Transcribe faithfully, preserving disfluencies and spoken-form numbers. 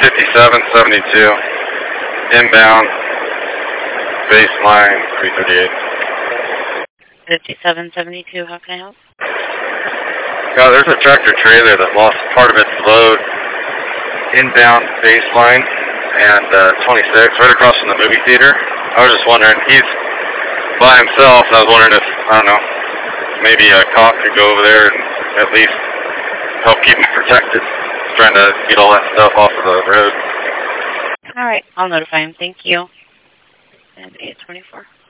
fifty-seven seventy-two, inbound, baseline, three thirty-eight. fifty-seven seventy-two, how can I help? Yeah, there's a tractor trailer that lost part of its load, inbound, baseline, and uh, twenty-six, right across from the movie theater. I was just wondering, he's by himself, and I was wondering if, I don't know, maybe a cop could go over there and at least help keep him protected. He's trying to get all that stuff off of the road. All right, I'll notify him. Thank you. And eight twenty-four.